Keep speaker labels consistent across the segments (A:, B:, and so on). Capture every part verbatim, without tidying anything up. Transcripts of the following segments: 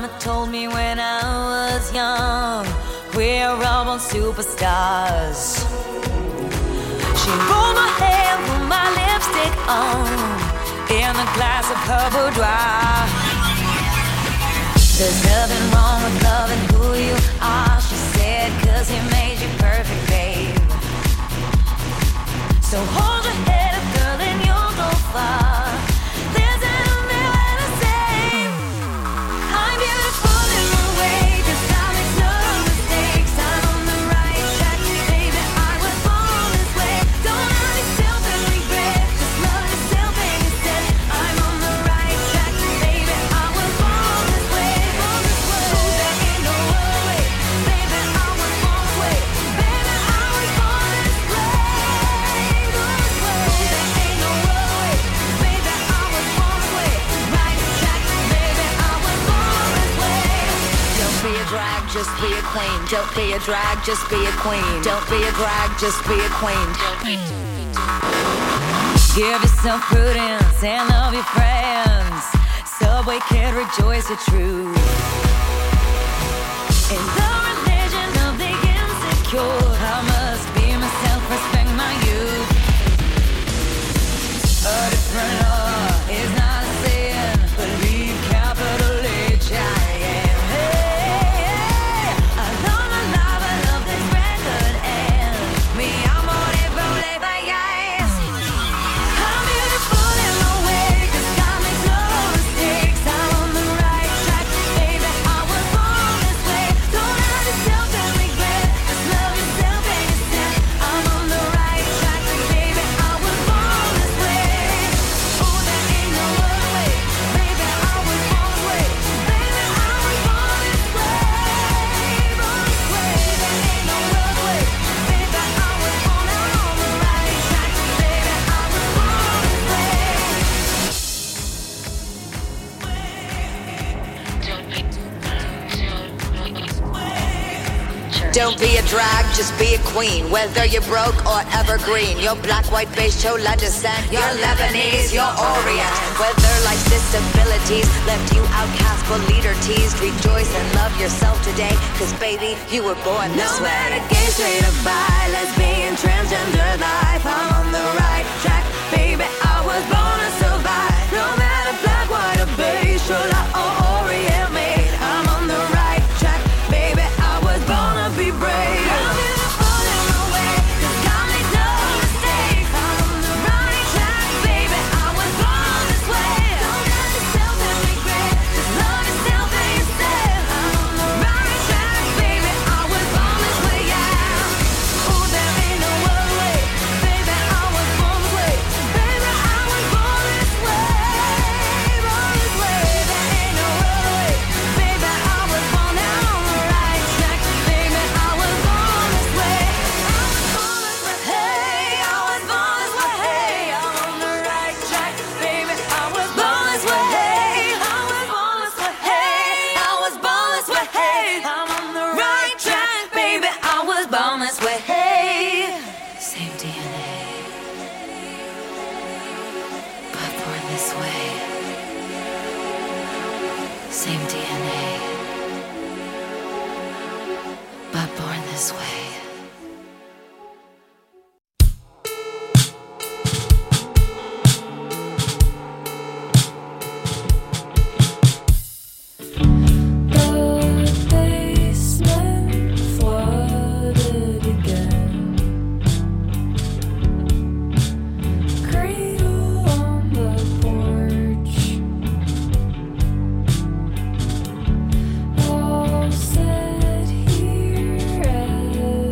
A: mama told me when I was young, we're all born superstars. She rolled my hair, put my lipstick on, in a glass of her boudoir. There's nothing wrong with loving who you are, she said, cause he made you perfect, babe. So hold your head up, girl, and you'll go far. There's an only way to say I'm beautiful in my way, cause I make no mistakes. I'm on the right track, baby, I was born this way. Don't hurt yourself and regret, just love yourself instead. I'm on the right track, baby, I was born this way, born this way. Oh, there ain't no other way, baby, I was born this way. Baby, I was born this way. Just be a queen. Don't be a drag, just be a queen. Don't be a drag, just be a queen. Give yourself prudence and love your friends. Subway kid, rejoice your truth. In the religion of the insecure, I must be myself, respect my youth. A different law is not a sin. Believe capital H I am.
B: Don't be a drag, just be a queen. Whether you're broke or evergreen, you're black, white, beige, chola descent, you're Lebanese, you're Orient. Whether life's disabilities left you outcast but leader teased, rejoice and love yourself today, cause baby, you were born this
A: no
B: way.
A: No matter gay, straight or bi, lesbian, transgender life, I'm on the right track, baby, I was born to survive. No matter black, white or beige, chola or Orient made, I'm on the right track, baby, I was born to be brave. I'm beautiful in my way, cause God made no mistakes. I'm on the right track, baby, I was born this way. Don't hurt yourself and regret, just love yourself instead. I'm on the right track, baby, I was born this way, yeah. Oh, there ain't no other way, baby, I was born this way. Baby, I was born this way, born this way. There ain't no other way, baby, I was born down on the right track, baby, I was born this way. I was born this way, hey, I was born this way, hey, I'm on the right track, baby, I was born this way, hey, I was born this way, hey, I was born this way, hey, I'm on the right track, baby, I was born this way, hey. Same D N A, but born this way. Same D N A, but born this way.
C: All set here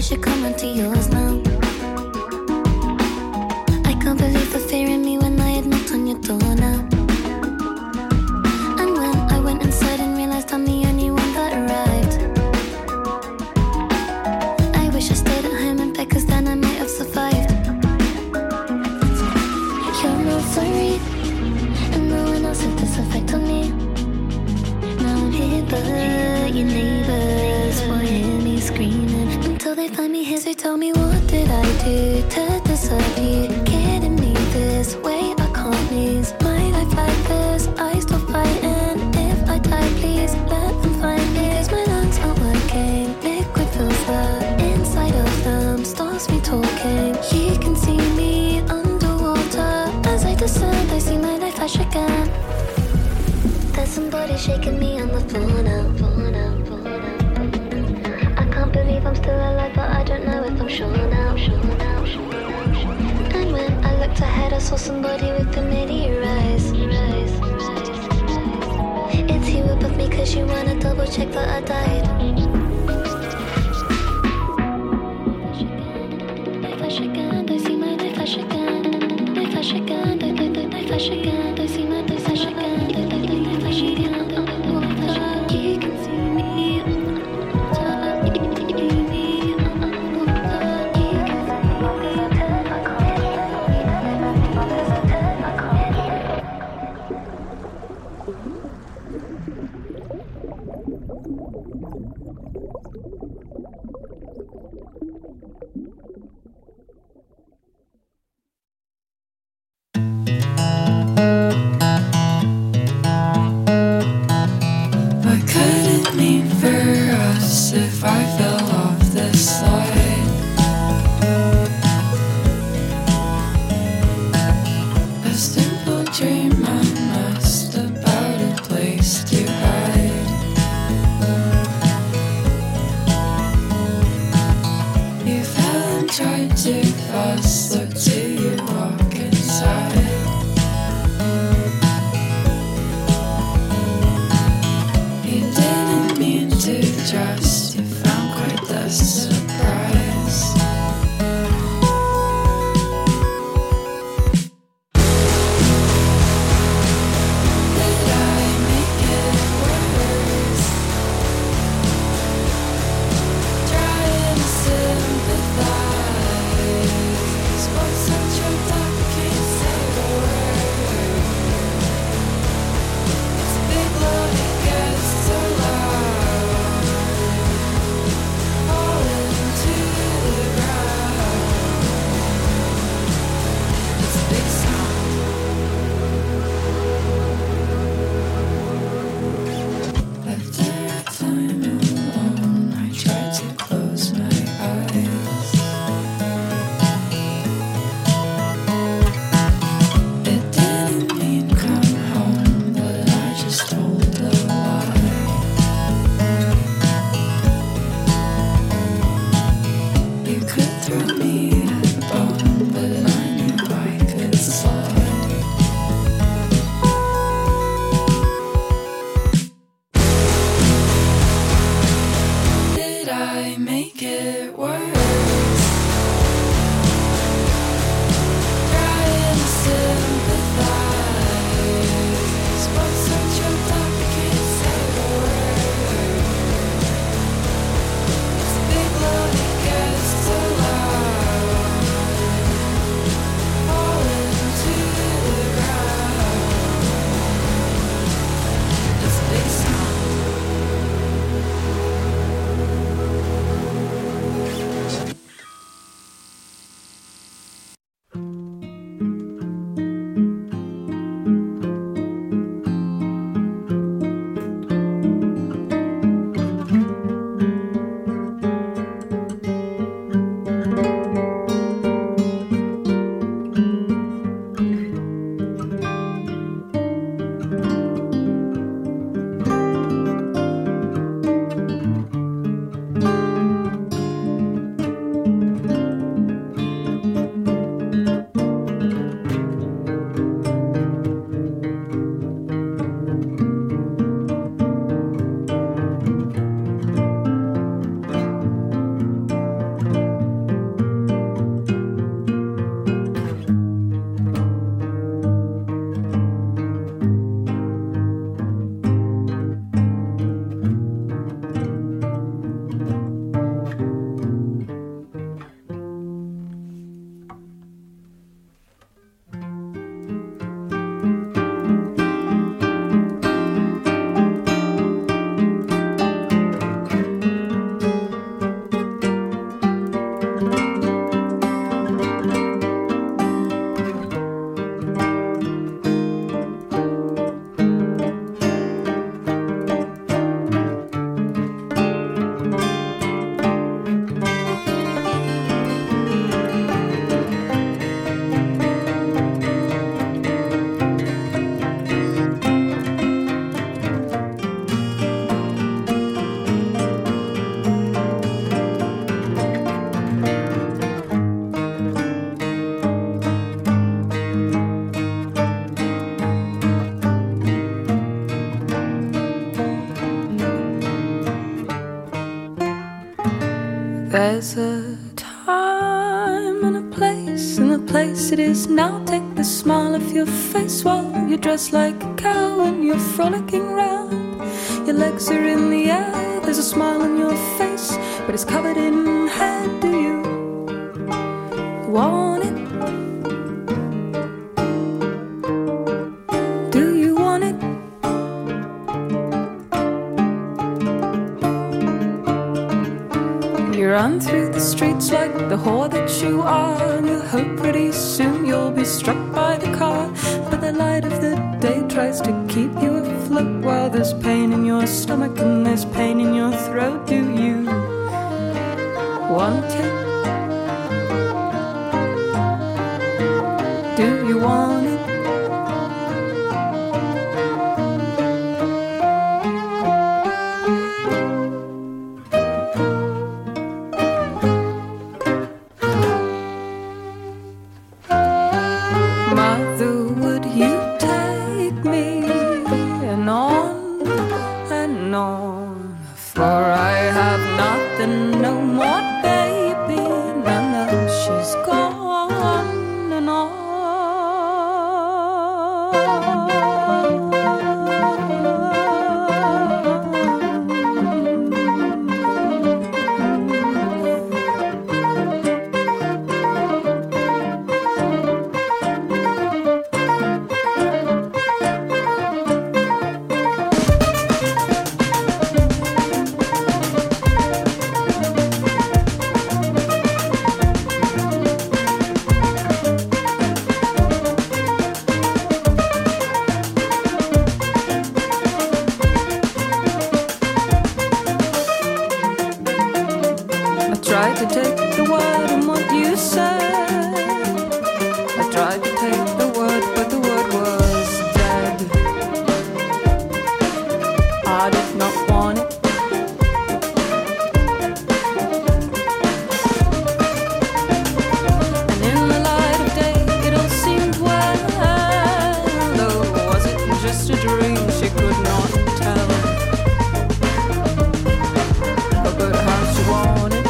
C: should come onto yours now. I can't believe the fear in me when I had knocked on your door now. And when I went inside and realized I'm the only one that arrived, I wish I stayed at home in bed, cause then I might have survived. You're not sorry, and no one else had this effect on me. Now I'm here, but your neighbors will hear me screaming until they find me here. So tell me, what did I do to deserve you kidding me this way? I can't lose my life like this. I stop fighting. If I die, please let them find me, cause my lungs aren't working. Liquid fills the inside of them, starts me talking. You can see me underwater. As I descend, I see my life flash again. There's somebody shaking me on the floor now, floor now, floor now. I can't believe I'm still alive, but I don't know if I'm sure now, sure now, sure now, sure now. And when I looked ahead, I saw somebody with familiar eyes. It's you above me, cause you wanna double check that I died. I flash again, I see my life flash again. I flash again, I, I, I flash again, I see my life flash again. You can see me underwater. You can see me underwater. You can see me underwater. I
D: couldn't mean for us if I fell off this slide. A simple dream I must about a place to hide. You fell and tried to fuss, look till you walk inside. Just, you found quite the surprise. Did I make it worse? Trying to sympathize. What's such a duck, can't say a word. It's a big load, it gets so loud. There's a time and a place, and the place it is now. Take the smile off your face while you're dressed like a cow and you're frolicking round. Your legs are in the air, there's a smile on your face, but it's covered in hair. Do you want it? Do you want it? You run through the streets like the whore that you are, and you hope pretty soon you'll be struck by the car. But the light of the day tries to keep you afloat while there's pain in your stomach and there's pain in your throat. Do you want it? Do you want it? Mother, would you take me and on and on? For I have nothing, no more, baby. No, no, she's gone and on. Tried to take the word and what you said. I tried to take the word, but the word was dead. I did not want it. And in the light of day, it all seemed well. Though was it just a dream? She could not tell. But good how she wanted.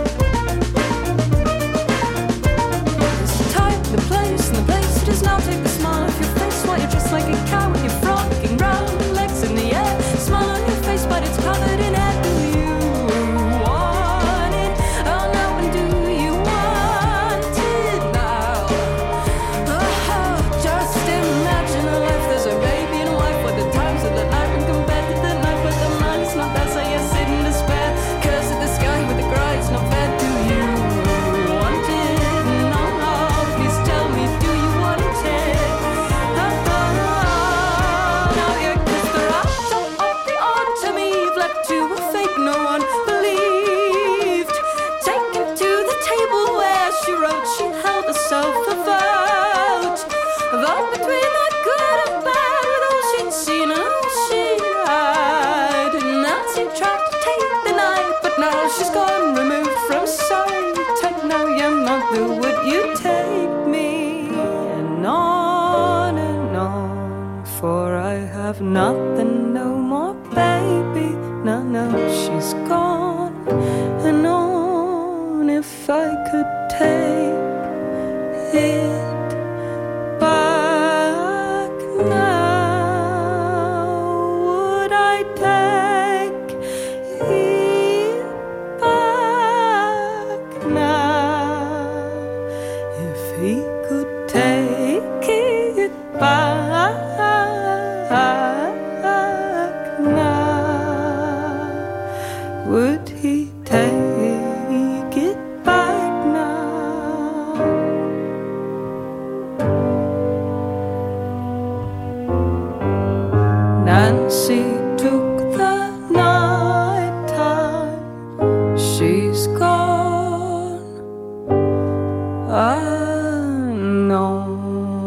D: Now take the smile off your face while you're just like a cow and you're frolicking round, legs in the air. Smile on your face, but it's covered in hair. Do you want it? Oh no, and do you want it now? Oh, just imagine a life. There's a baby and a wife, where the times of the night when compared to the night, but the night is not there, so you sit in despair. Curse at the sky with the cry, it's not fair. Do you want it? No, no, please tell me, do you? To a fate no one believed. Taken to the table where she wrote, she held herself a vote. A vote between the good and bad, with all she'd seen and all she had. And Nancy tried to take the night, but now she's gone, removed from sight. And now your mother, would you take me? And on and on, for I have nothing, no more, baby. No, no, she's gone and on. If I could take it back now, would I take it back now? If he could take it back now, would he take it back now? Nancy took the night time. She's gone unknown.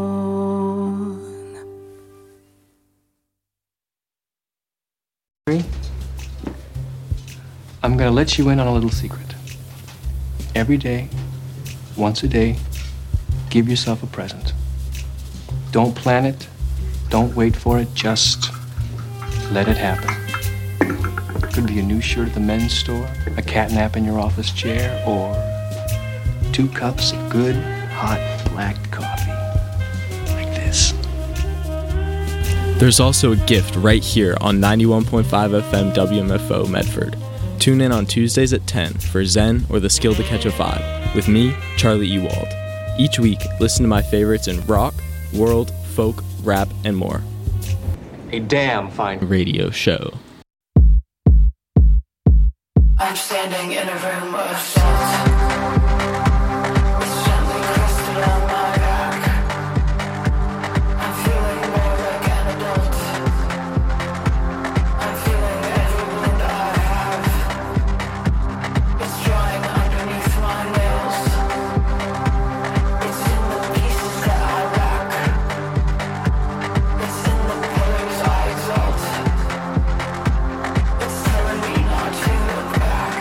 E: I'm going to let you in on a little secret. Every day, once a day, give yourself a present. Don't plan it. Don't wait for it. Just let it happen. Could be a new shirt at the men's store, a cat nap in your office chair, or two cups of good, hot, black coffee. Like this.
F: There's also a gift right here on ninety-one point five F M W M F O Medford. Tune in on Tuesdays at ten for Zen or the Skill to Catch a Vibe with me, Charlie Ewald. Each week, listen to my favorites in rock, world, folk, rap, and more.
E: A damn fine
F: Radio show.
A: I'm standing in a room of salt. It's gently crystal on my back. I'm feeling more like an adult. I'm feeling every wound I have. It's drying underneath my nails. It's in the pieces that I rack. It's in the pillars I exalt. It's telling me not to look back.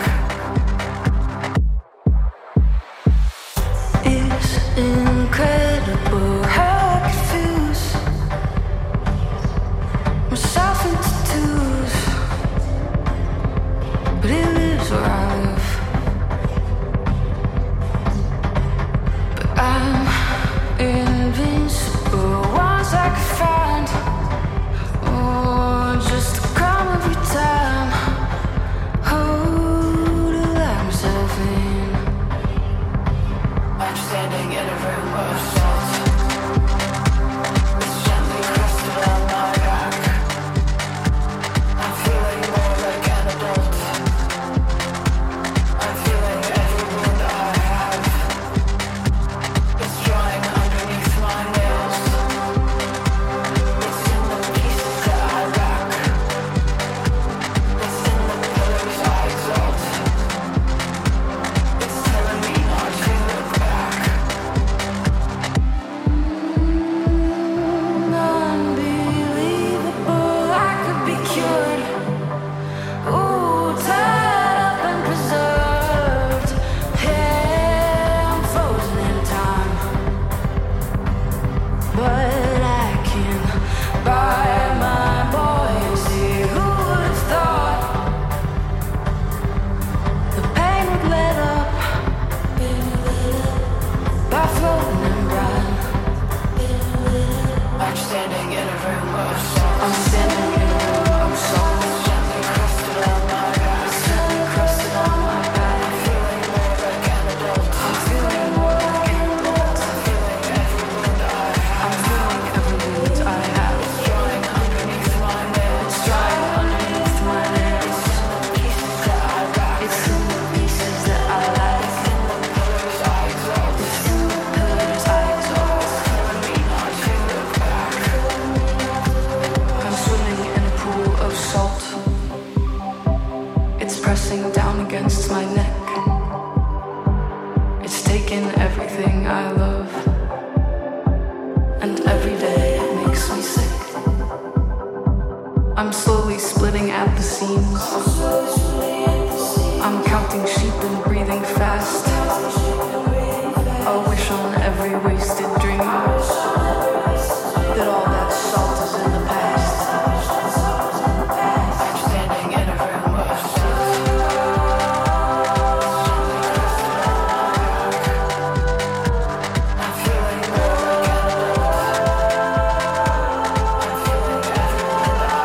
A: It's incredible how I confuse myself into twos, but it lives where I live. But I'm invincible once I can find, oh, just to calm every time. Oh, to let myself in. I'm standing in a room of salt. It's gently crystal on my back. I'm feeling more like an adult. I'm feeling every wound I have. It's drying underneath my nails. It's in the pieces that I rack. It's in the pillars I exalt. It's telling me not to look back. Unbelievable, I could be cured. Ooh, tied up and preserved. Yeah, I'm frozen in time. But I can buy my buoyancy. Who would have thought the pain would let up by floating and bright? I'm standing in a room of salt. I'm standing in a room of salt. Gently crusted on my back. Gently crusted on my back. I'm feeling more like an adult. I'm feeling more like an adult. I'm feeling every wound I have. I'm feeling every wound I have. It's drying underneath my nails. It's drying underneath my nails. It's in the pieces that I rack. It's in the pieces that I like. It's in the pillars I exalt. It's in the pillars I exalt. It's telling me not to look back. I'm swimming in a pool of salt. It's pressing down against my neck. It's taken everything I love, and every day it makes me sick. I'm slowly splitting at the seams. I'm counting sheep and breathing fast. I'll wish on every wasted dream that all that salt is in the past. I'm standing in a room of salt. I'm feeling more like an adult. I'm feeling every wound I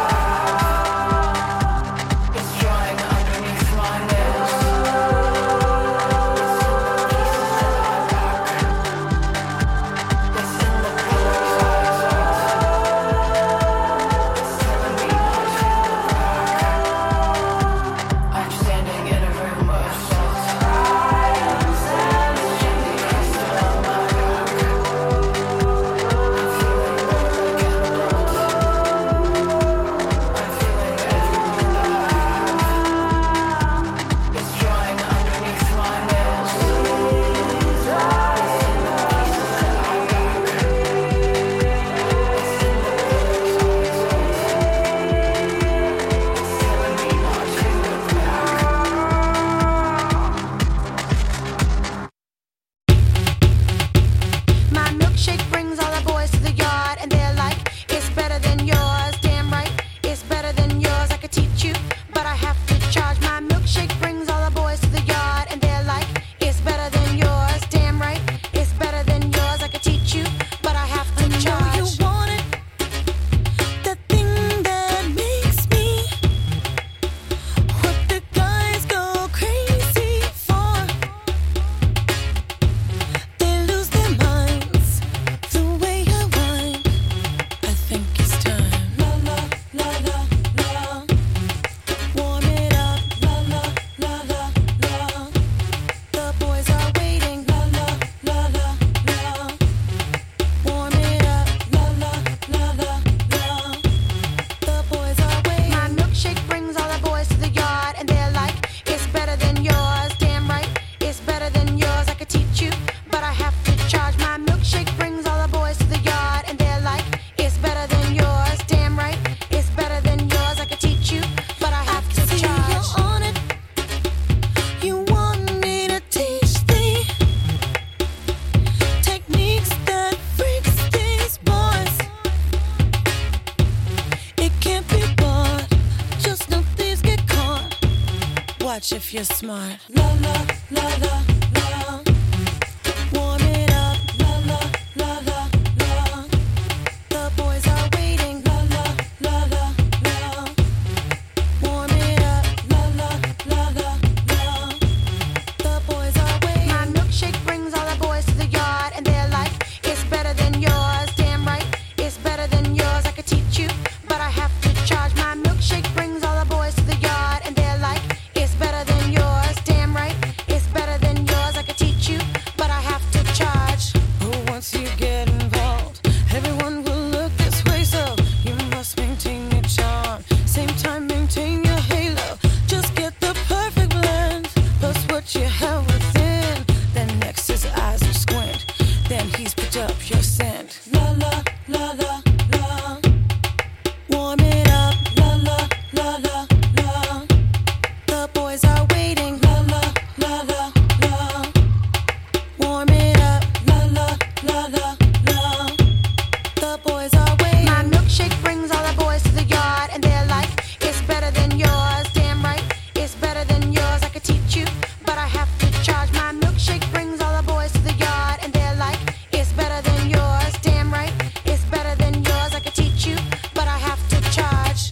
A: have. It's drying underneath my nails. It's in the pieces that I rack. It's in the pillars I exalt.
G: Watch if you're smart. La la la la la. Warm it up. La la la la la. The boys are waiting. La la la la la. Warm it up. La la la la la. The boys are waiting.
H: My milkshake brings all the boys to the yard, and they're like, it's better than yours. Damn right, it's better than yours. I could teach you, but I have to charge. My milkshake brings all the boys to the yard, and they're like, it's better than yours. Damn right, it's better than yours. I could teach you, but I have to charge.
G: Oh, once you get involved, everyone will look this way, so you must maintain your charm. Same time, maintain your halo. Just get the perfect blend. Plus what you have within. Then next his eyes will squint. Then he's picked up your scent. La la la la la. Warm it up. La la la la la. The boys are waiting. La la la la la. Warm it up. La la la la la. The boys are waiting.
H: My milkshake brings all the boys to the yard, and they're like, it's better than yours. Damn right, it's better than yours. I could teach you, but I have to charge. My milkshake brings all the boys to the yard, and they're like, it's better than yours. Damn right, it's better than yours. I could teach you, but I have to charge.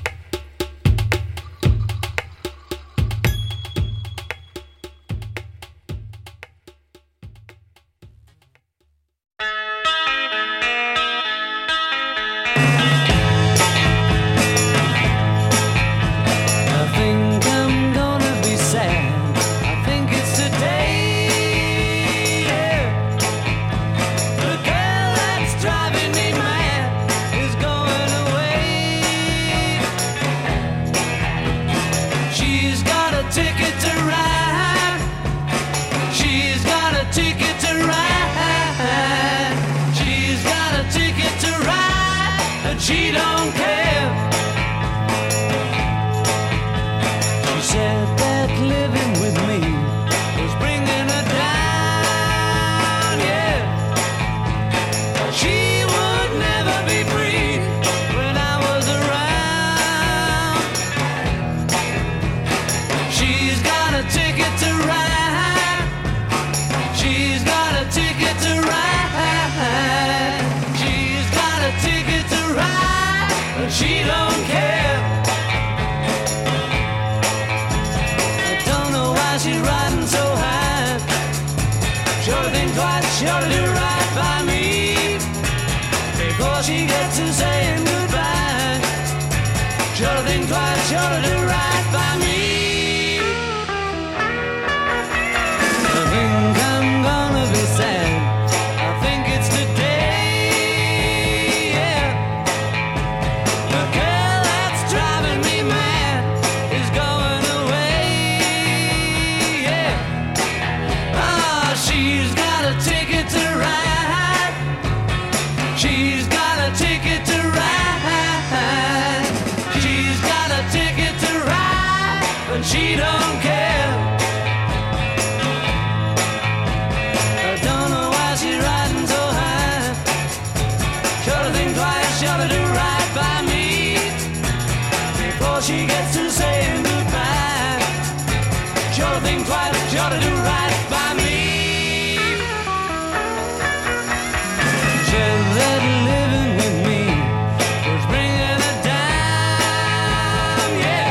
I: I think I'm gonna be sad. I think it's today. Yeah. The girl that's driving me mad is going away. She's got a ticket to ride. She's got a ticket to ride. She's got a ticket to ride, and she don't care. She said that living with me was bringing her down, yeah. She would never be free when I was around. She's got a ticket to ride. She's got a ticket to ride. She's got a ticket to ride, but she don't care. I don't know why she's riding so high. Sure think twice, sure to do right by me before she gets to saying goodbye. Sure think twice, sure to do right by me. I think I'm gonna be sad. I think it's today. Yeah. The girl that's driving me mad is going away. Yeah. Ah, she's got a ticket to ride. She's got a ticket to ride. She's got a ticket to ride, but she don't care. I don't know why she's riding so high. Sure to think twice, sure to do right by me before she gets to saying goodbye. Sure to think twice, sure to do right by me. Said that living with me was bringing her down, yeah.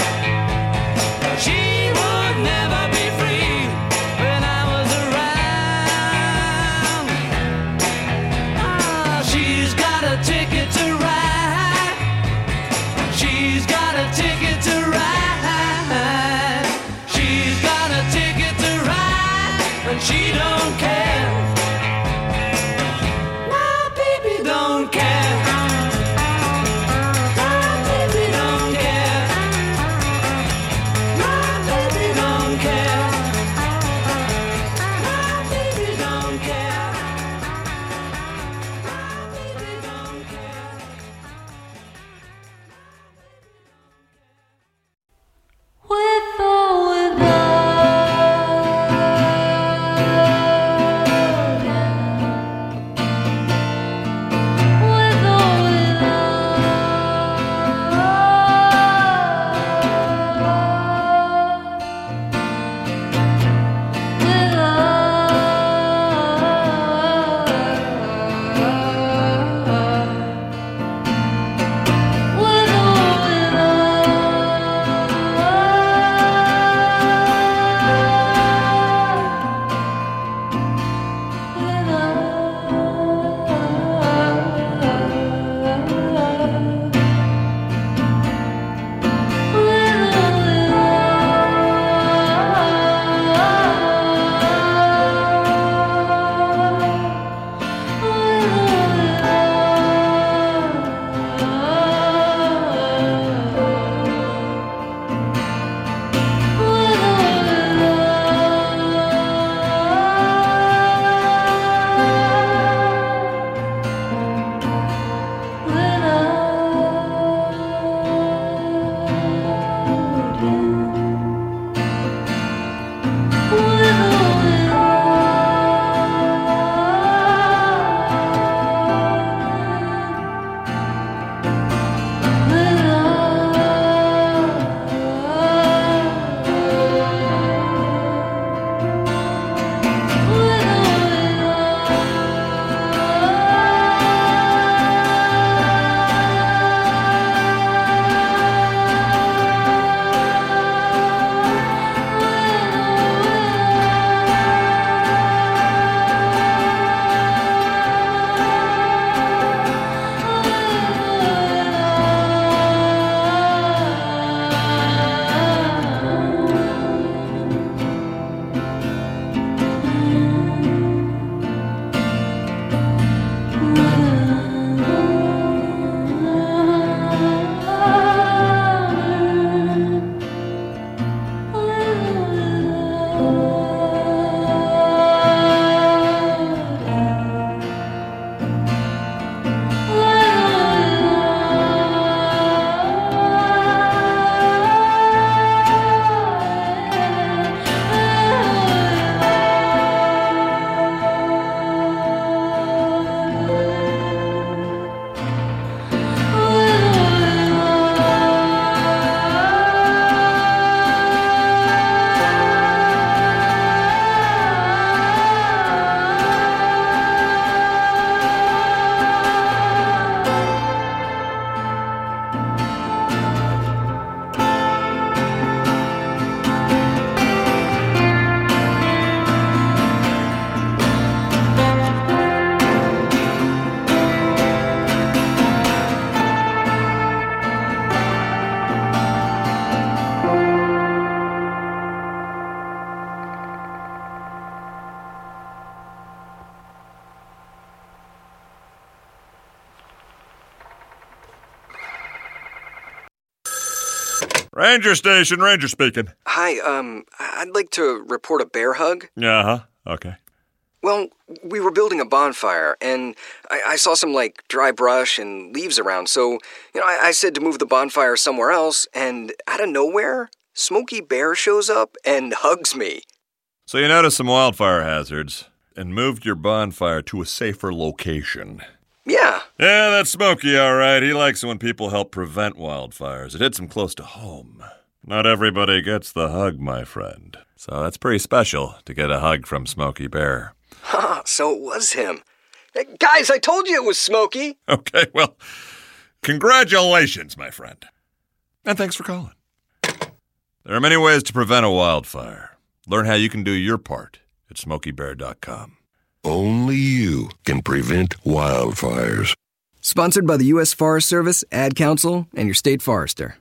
I: She would never be free when I was around. Ah, she's got a ticket to ride. She's got a ticket to ride. She's got a ticket to ride, but she don't care. My baby don't care. My baby don't care. My baby don't care. My baby don't care. My baby don't care.
J: Ranger station, Ranger speaking.
K: Hi, um, I'd like to report a bear hug.
J: Uh-huh, okay.
K: Well, we were building a bonfire, and I, I saw some, like, dry brush and leaves around, so, you know, I, I said to move the bonfire somewhere else, and out of nowhere, Smokey Bear shows up and hugs me.
J: So you noticed some wildfire hazards and moved your bonfire to a safer location.
K: Yeah.
J: Yeah, that's Smokey, all right. He likes it when people help prevent wildfires. It hits him close to home. Not everybody gets the hug, my friend. So that's pretty special to get a hug from Smokey Bear.
K: Huh, so it was him. Hey, guys, I told you it was Smokey.
J: Okay, well, congratulations, my friend. And thanks for calling. There are many ways to prevent a wildfire. Learn how you can do your part at smokey bear dot com.
L: Only you can prevent wildfires.
M: Sponsored by the U S Forest Service, Ad Council, and your state forester.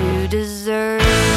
A: to deserve.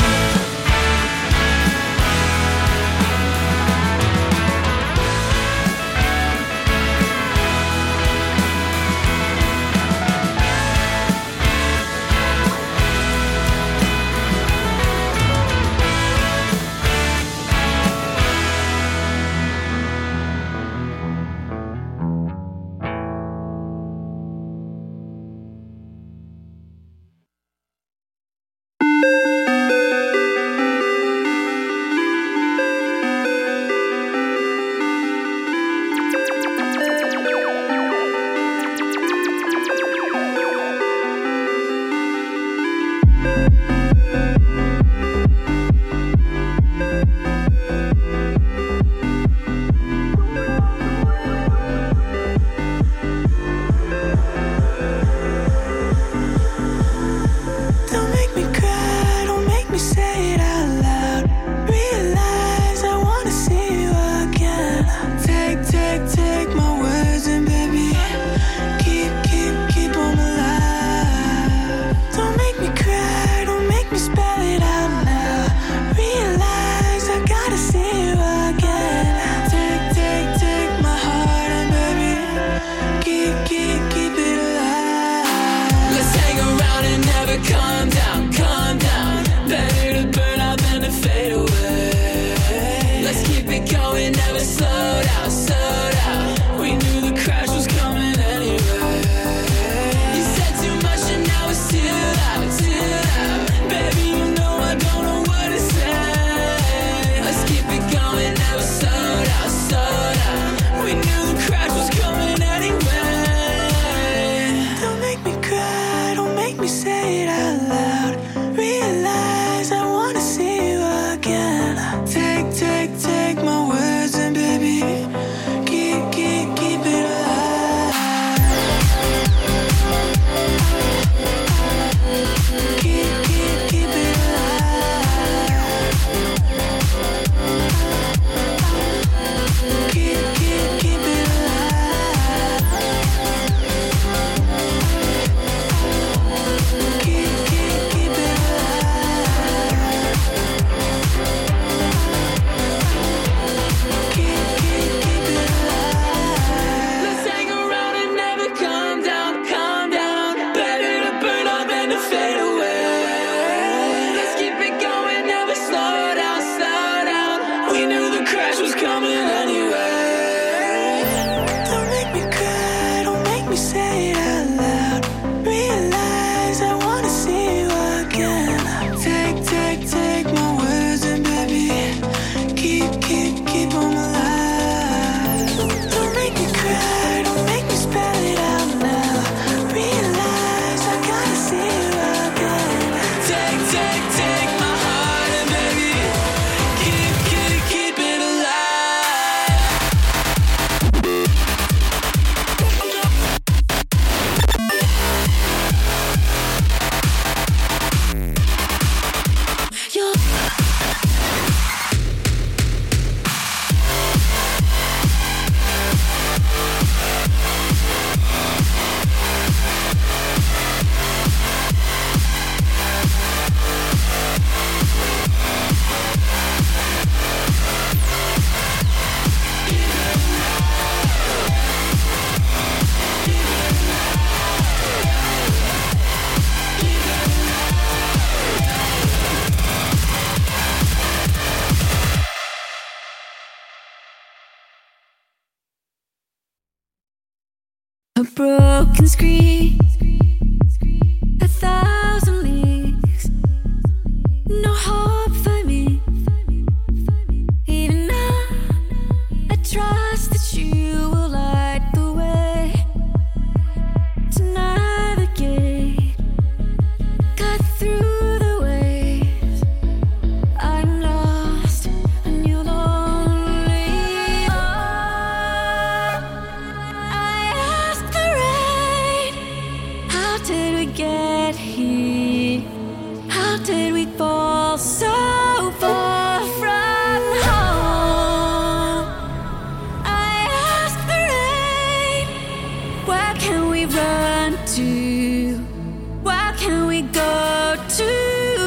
D: A broken screen, a thousand leagues, no hope for me. Even now, I trust that you will light the way to navigate, cut through the waves. I'm lost and you're lonely. How did we get here? How did we fall so far from home? I ask the rain, where can we run to? Where can we go to?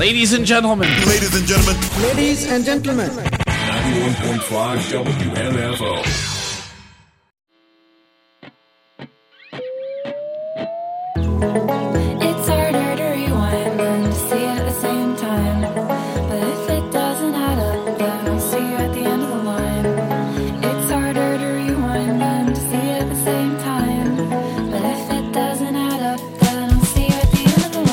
N: Ladies and gentlemen.
O: Ladies and gentlemen.
P: Ladies and gentlemen.
Q: ninety-one point five W M F O.
C: It's harder to rewind than to see at the same time. But if it doesn't add up, then I'll see you at the end of the line. It's harder to rewind than to see at the same time. But if it doesn't add up, then I'll see you at the end of the line.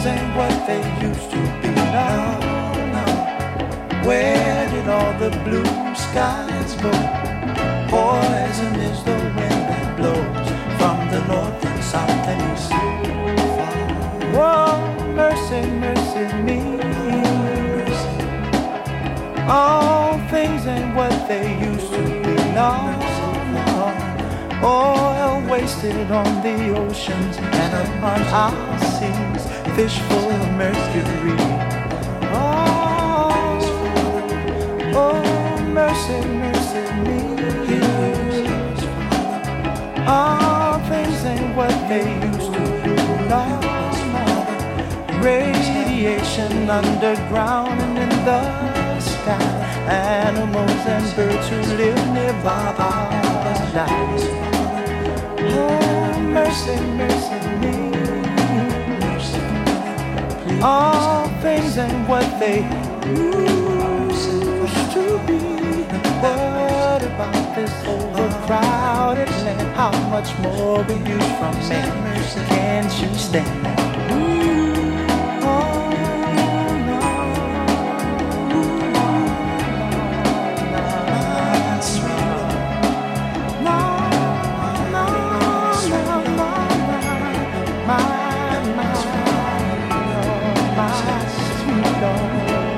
N: ain't what they used to be. No, no. Where did all the blue skies go? Poison is the wind that blows from the north and south and east. Whoa, mercy, mercy me. All things ain't what they used to be. No, no. Oil wasted on the oceans and upon our seas, fish full of mercury. Oh, oh, mercy, mercy me. All things ain't what they used to be. No, no. Radiation underground and in the sky. Animals and birds who live nearby are dying. Oh, mercy, mercy me. All things ain't what they used to be. What about this overcrowded land? How much more will you from me? Can't you stand that? Oh, no. That's right. No, no, no, no, my, my, my sweet Lord.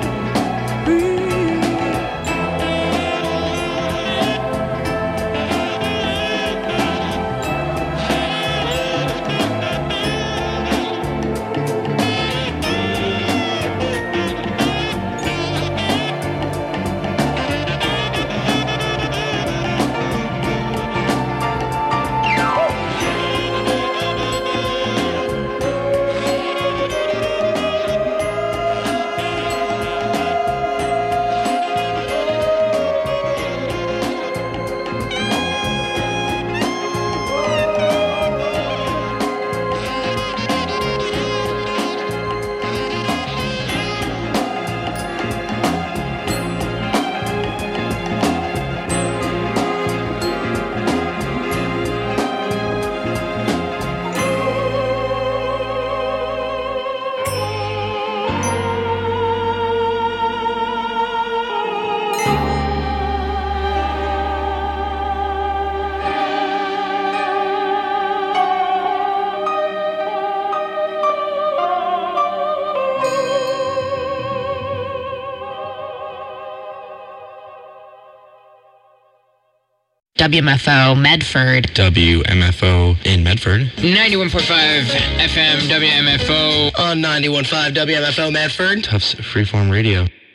O: W M F O Medford.
P: W M F O in Medford.
R: ninety-one point five F M W M F O.
S: On ninety-one point five W M F O Medford.
P: Tufts Freeform Radio.